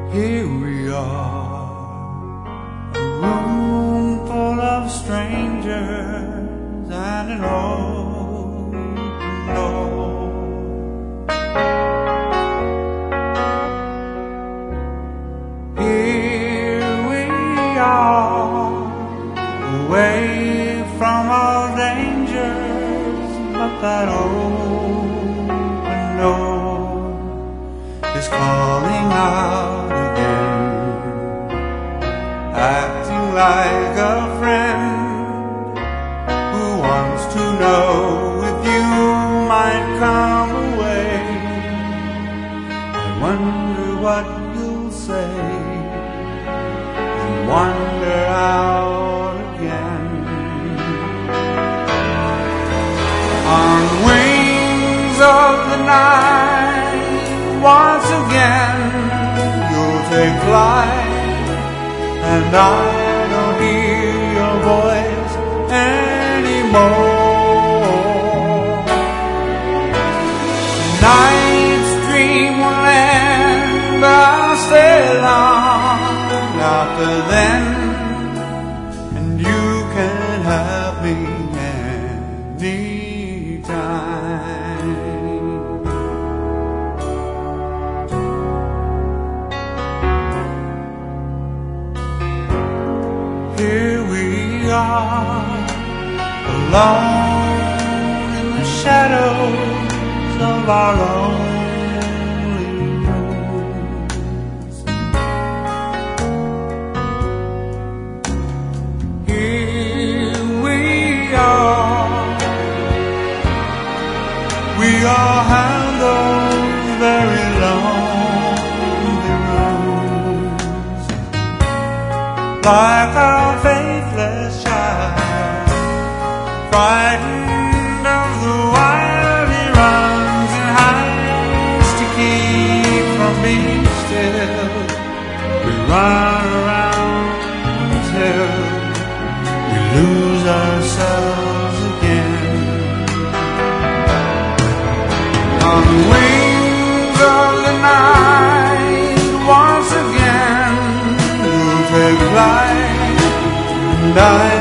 Here we are, a room full of strangers and an open door. Here we are, away from all dangers, but that open door is calling out again, acting like a friend who wants to know if you might come away. I wonder what you'll say and wander out again. On wings of the night, once again you'll take flight, and I don't hear your voice anymore. Tonight's dream will end, but I'll stay long after then, and you can have me anytime. Here we are, alone in the shadows of our lonely rooms. Here we all have those very lonely rooms, like our faithless child, frightened of the wild he runs and hides to keep from being still. We run around until we lose ourselves again. On the wings of the night, once again you'll take flight, and I